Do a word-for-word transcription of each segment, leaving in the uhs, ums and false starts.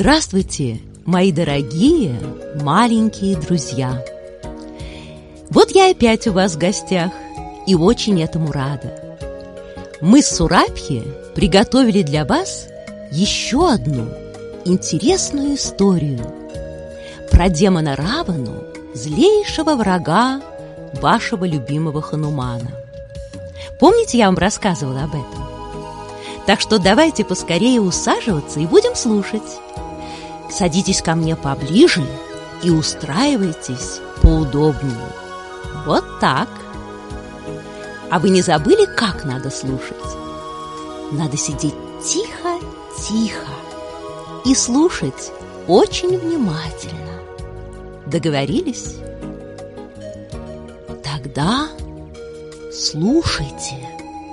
Здравствуйте, мои дорогие маленькие друзья! Вот я опять у вас в гостях и очень этому рада. Мы с Сурабхи приготовили для вас еще одну интересную историю про демона Равану, злейшего врага вашего любимого Ханумана. Помните, я вам рассказывала об этом? Так что давайте поскорее усаживаться и будем слушать. Садитесь ко мне поближе и устраивайтесь поудобнее. Вот так. А вы не забыли, как надо слушать? Надо сидеть тихо-тихо и слушать очень внимательно. Договорились? Тогда слушайте.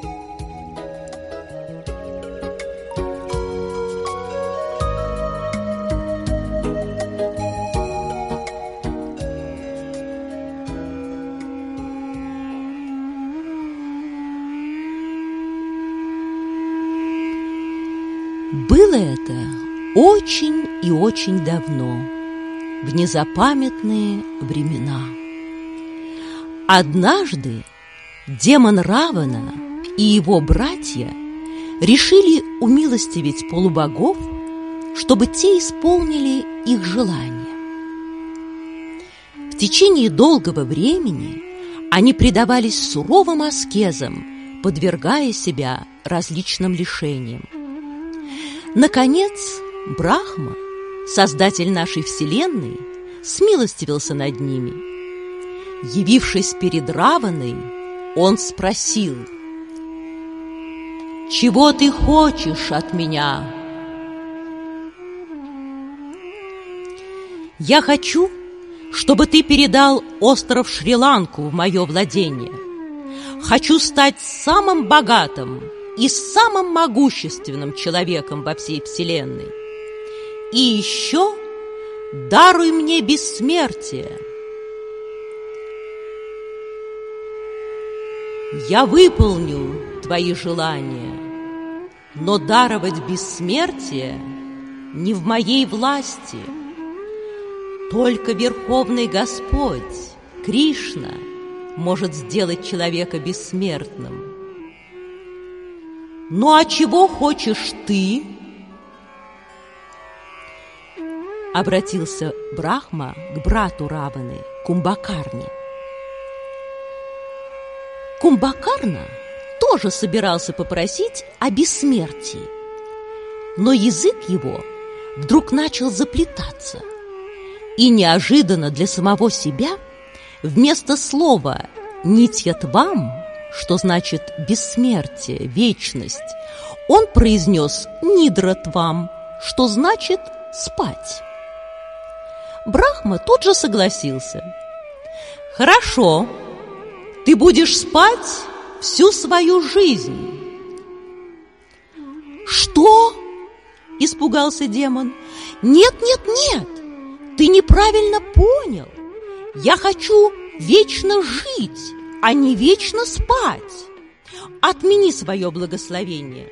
Было это очень и очень давно, в незапамятные времена. Однажды демон Равана и его братья решили умилостивить полубогов, чтобы те исполнили их желания. В течение долгого времени они предавались суровым аскезам, подвергая себя различным лишениям. Наконец, Брахма, создатель нашей вселенной, смилостивился над ними. Явившись перед Раваной, он спросил: «Чего ты хочешь от меня?» «Я хочу, чтобы ты передал остров Шри-Ланку в мое владение. Хочу стать самым богатым и самым могущественным человеком во всей вселенной. И еще даруй мне бессмертие. Я выполню твои желания, но даровать бессмертие не в моей власти. Только Верховный Господь, Кришна, может сделать человека бессмертным. Ну а чего хочешь ты?» Обратился Брахма к брату Раваны, Кумбакарне. Кумбакарна тоже собирался попросить о бессмертии, но язык его вдруг начал заплетаться, и неожиданно для самого себя вместо слова «нитьятвам», что значит бессмертие, вечность, он произнес «нидратвам», что значит спать. Брахма тут же согласился. «Хорошо, ты будешь спать всю свою жизнь». «Что?» – испугался демон. «Нет, нет, нет, ты неправильно понял. Я хочу вечно жить, а не вечно спать. Отмени свое благословение».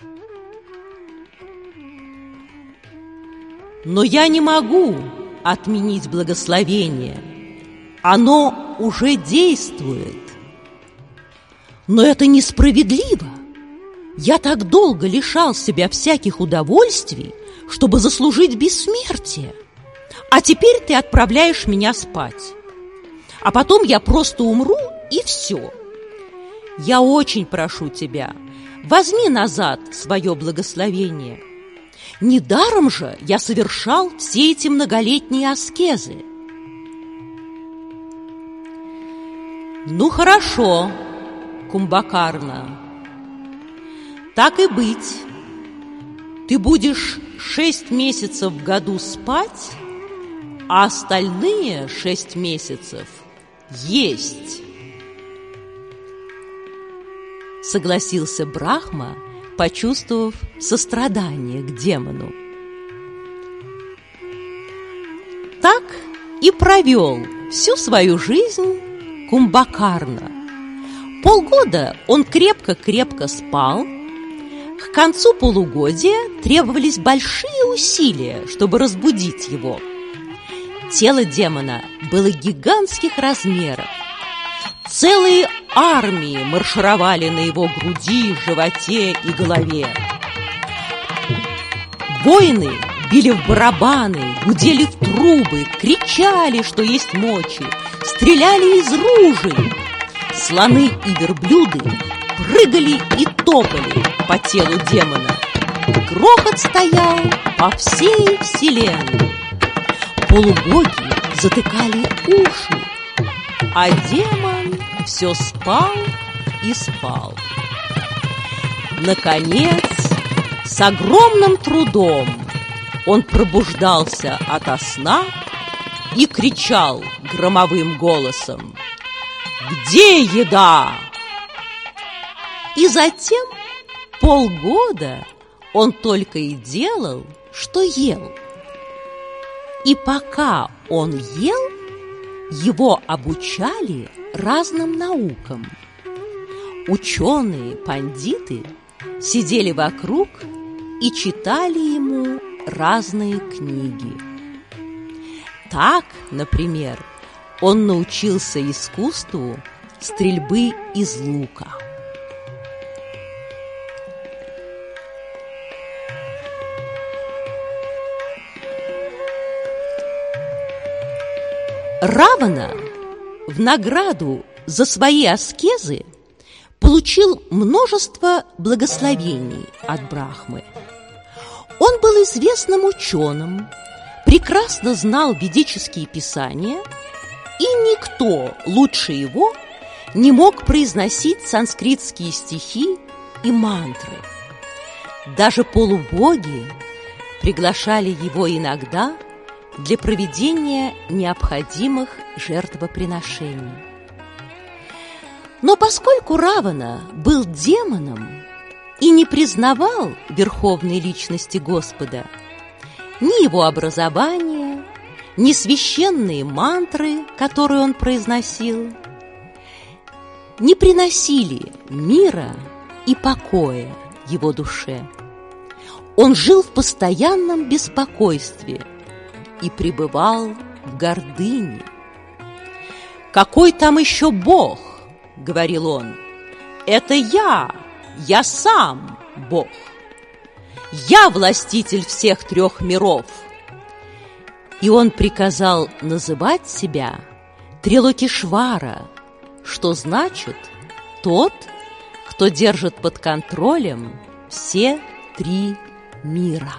«Но я не могу отменить благословение. Оно уже действует». «Но это несправедливо. Я так долго лишал себя всяких удовольствий, чтобы заслужить бессмертие. А теперь ты отправляешь меня спать. А потом я просто умру, и все. Я очень прошу тебя, возьми назад свое благословение. Недаром же я совершал все эти многолетние аскезы». «Ну хорошо, Кумбакарна, так и быть. Ты будешь шесть месяцев в году спать, а остальные шесть месяцев есть». Согласился Брахма, почувствовав сострадание к демону. Так и провел всю свою жизнь Кумбакарна. Полгода он крепко-крепко спал, К концу полугодия требовались большие усилия, чтобы разбудить его. Тело демона было гигантских размеров. Целые армии маршировали на его груди, животе и голове. Воины били в барабаны, гудели в трубы, кричали, что есть мочи, стреляли из ружей. Слоны и верблюды прыгали и топали по телу демона. Грохот стоял по всей вселенной. Полубоги затыкали уши, а демон все спал и спал. Наконец, с огромным трудом он пробуждался ото сна и кричал громовым голосом: «Где еда?» И затем полгода он только и делал, что ел. И пока он ел, его обучали разным наукам. Ученые, пандиты сидели вокруг и читали ему разные книги. Так, например, он научился искусству стрельбы из лука. Равана в награду за свои аскезы получил множество благословений от Брахмы. Он был известным ученым, прекрасно знал ведические писания, и никто лучше его не мог произносить санскритские стихи и мантры. Даже полубоги приглашали его иногда для проведения необходимых жертвоприношений. Но поскольку Равана был демоном и не признавал верховной личности Господа, ни его образование, ни священные мантры, которые он произносил, не приносили мира и покоя его душе. Он жил в постоянном беспокойстве и пребывал в гордыне. «Какой там еще Бог?» — говорил он. «Это я, я сам Бог. Я властитель всех трех миров». И он приказал называть себя Трилокишвара, что значит «тот, кто держит под контролем все три мира».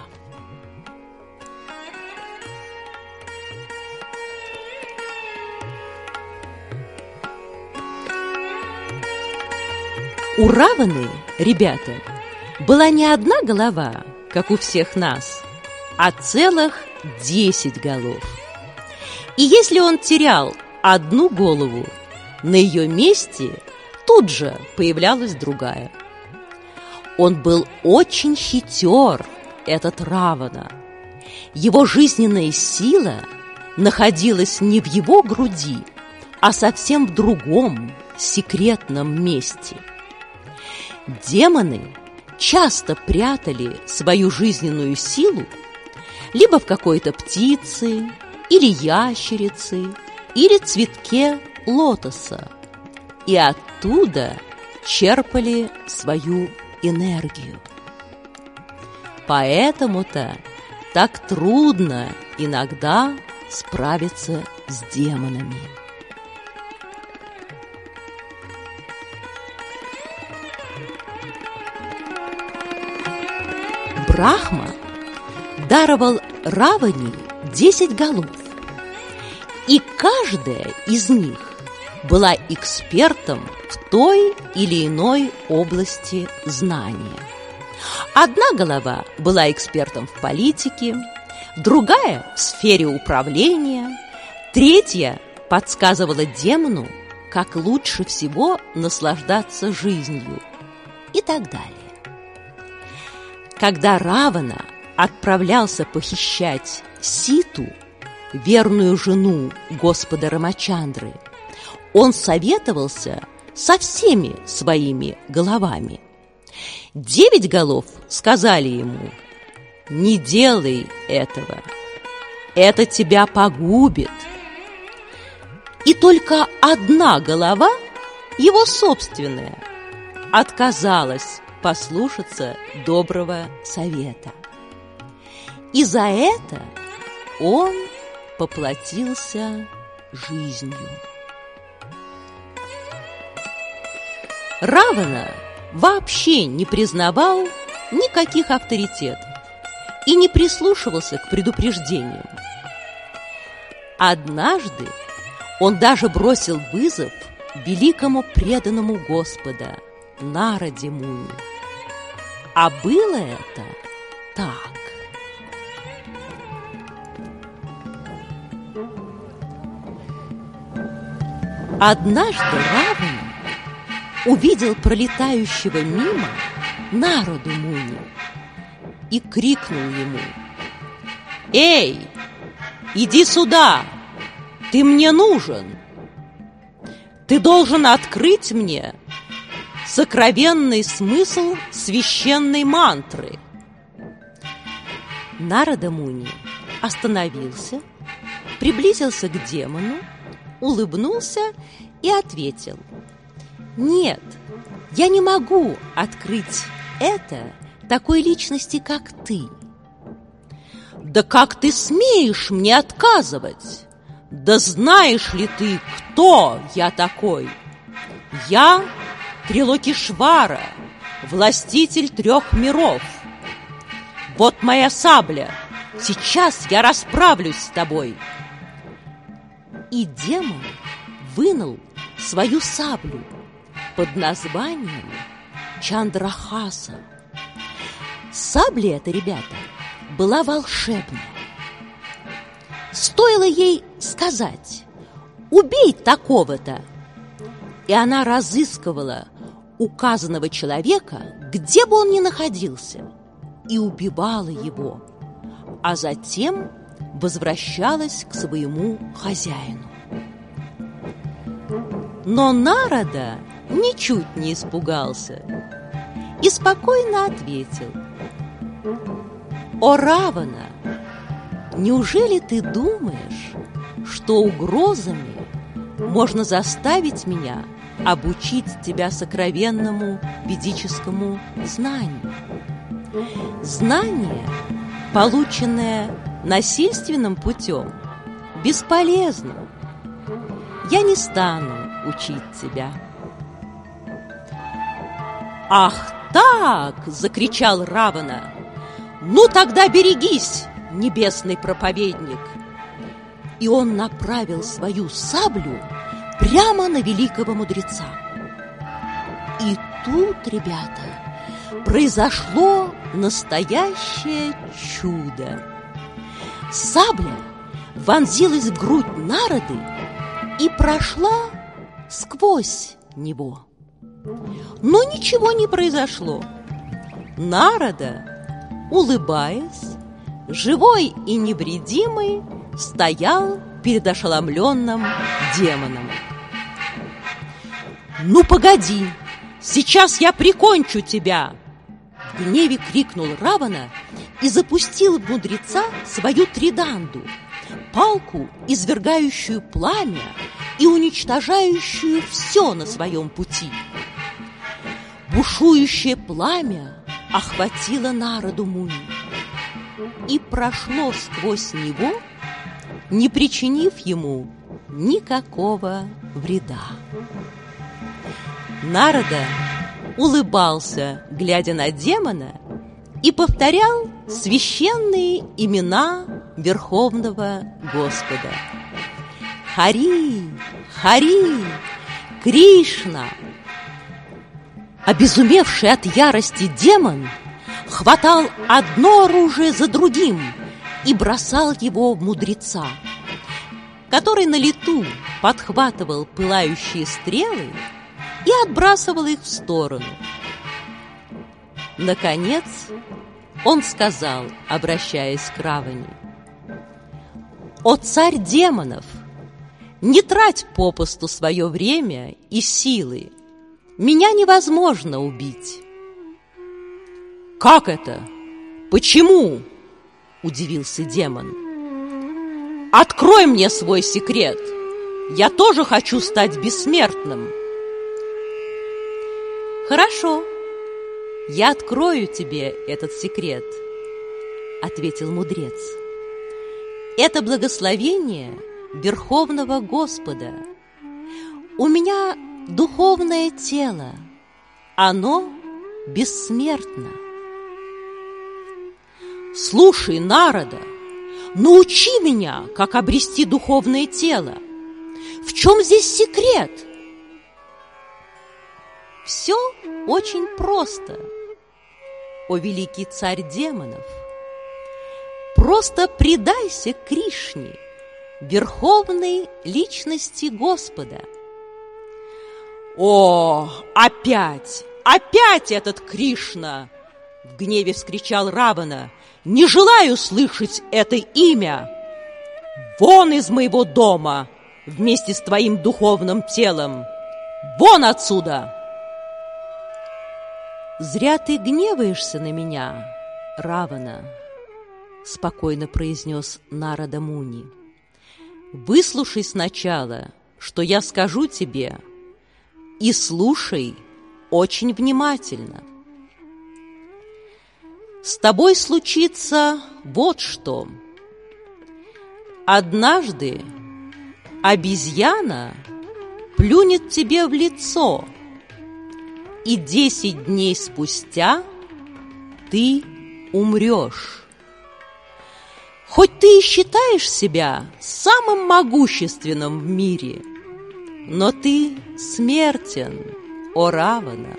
У Раваны, ребята, была не одна голова, как у всех нас, а целых десять голов. И если он терял одну голову, на ее месте тут же появлялась другая. Он был очень хитер, этот Равана. Его жизненная сила находилась не в его груди, а совсем в другом, секретном месте. Демоны часто прятали свою жизненную силу либо в какой-то птице, или ящерице, или цветке лотоса, и оттуда черпали свою энергию. Поэтому-то так трудно иногда справиться с демонами. Брахма даровал Раване десять голов, и каждая из них была экспертом в той или иной области знания. Одна голова была экспертом в политике, другая – в сфере управления, третья подсказывала демону, как лучше всего наслаждаться жизнью и так далее. Когда Равана отправлялся похищать Ситу, верную жену Господа Рамачандры, он советовался со всеми своими головами. Девять голов сказали ему: «Не делай этого, это тебя погубит». И только одна голова, его собственная, отказалась послушаться доброго совета. И за это он поплатился жизнью. Равана вообще не признавал никаких авторитетов и не прислушивался к предупреждениям. Однажды он даже бросил вызов великому преданному Господа Нараде Муни. А было это так. Однажды Равана увидел пролетающего мимо Нараду Муни и крикнул ему: «Эй, иди сюда! Ты мне нужен! Ты должен открыть мне сокровенный смысл священной мантры». Нарада Муни остановился, приблизился к демону, улыбнулся и ответил: «Нет, я не могу открыть это такой личности, как ты». «Да как ты смеешь мне отказывать? Да знаешь ли ты, кто я такой? Я Трилокишвара, властитель трех миров. Вот моя сабля, сейчас я расправлюсь с тобой». И демон вынул свою саблю под названием Чандрахаса. Сабля эта, ребята, была волшебная. Стоило ей сказать: «Убей такого-то», и она разыскивала указанного человека, где бы он ни находился, и убивала его, а затем возвращалась к своему хозяину. Но Нарада ничуть не испугался и спокойно ответил: «О Равана, неужели ты думаешь, что угрозами можно заставить меня обучить тебя сокровенному ведическому знанию? Знание, полученное насильственным путем, бесполезно. Я не стану учить тебя». «Ах так!» — закричал Равана. «Ну тогда берегись, небесный проповедник!» И он направил свою саблю прямо на великого мудреца. И тут, ребята, произошло настоящее чудо. Сабля вонзилась в грудь Нарады и прошла сквозь него. Но ничего не произошло. Нарада, улыбаясь, живой и невредимый, стоял перед ошеломленным демоном. «Ну, погоди! Сейчас я прикончу тебя!» В гневе крикнул Равана и запустил в мудреца свою триданду, палку, извергающую пламя и уничтожающую все на своем пути. Бушующее пламя охватило Нараду Муни и прошло сквозь него, не причинив ему никакого вреда. Нарада улыбался, глядя на демона, и повторял священные имена Верховного Господа: Хари, Хари, Кришна. Обезумевший от ярости демон хватал одно оружие за другим и бросал его в мудреца, который на лету подхватывал пылающие стрелы и отбрасывал их в сторону. Наконец он сказал, обращаясь к Раване: «О царь демонов, не трать попусту свое время и силы, меня невозможно убить. Как это? Почему? Удивился демон. Открой мне свой секрет. Я тоже хочу стать бессмертным. Хорошо, я открою тебе этот секрет, ответил мудрец. Это благословение Верховного Господа. У меня духовное тело, оно бессмертно. Слушай, Нарада, научи меня, как обрести духовное тело. В чем здесь секрет? Все очень просто, о великий царь демонов. Просто предайся Кришне, верховной личности Господа. О, опять, опять этот Кришна! В гневе вскричал Равана. Не желаю слышать это имя. Вон из моего дома вместе с твоим духовным телом. Вон отсюда! Зря ты гневаешься на меня, Равана, спокойно произнес Нарада Муни. Выслушай сначала, что я скажу тебе, и слушай очень внимательно. С тобой случится вот что. Однажды обезьяна плюнет тебе в лицо, и десять дней спустя ты умрешь. Хоть ты и считаешь себя самым могущественным в мире, но ты смертен, о Равана.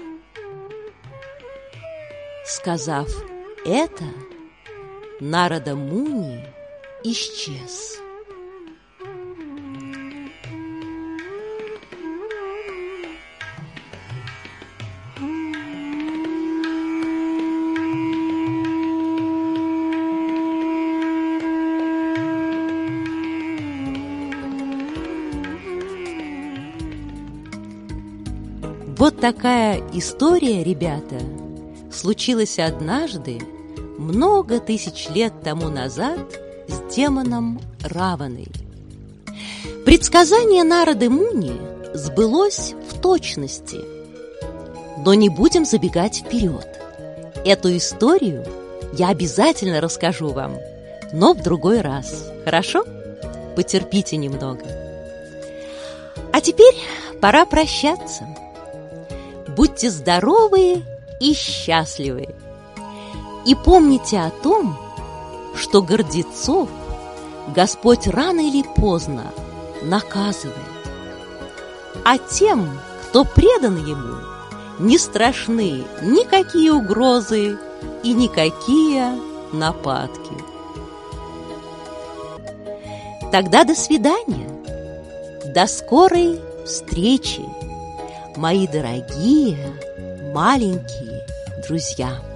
Сказав это, Нарада Муни исчез. Вот такая история, ребята, случилась однажды, много тысяч лет тому назад, с демоном Раваной. Предсказание Нарады Муни сбылось в точности. Но не будем забегать вперед. Эту историю я обязательно расскажу вам, но в другой раз. Хорошо? Потерпите немного. А теперь пора прощаться. Будьте здоровы и счастливы. И помните о том, что гордецов Господь рано или поздно наказывает. А тем, кто предан Ему, не страшны никакие угрозы и никакие нападки. Тогда до свидания. До скорой встречи, мои дорогие маленькие друзья.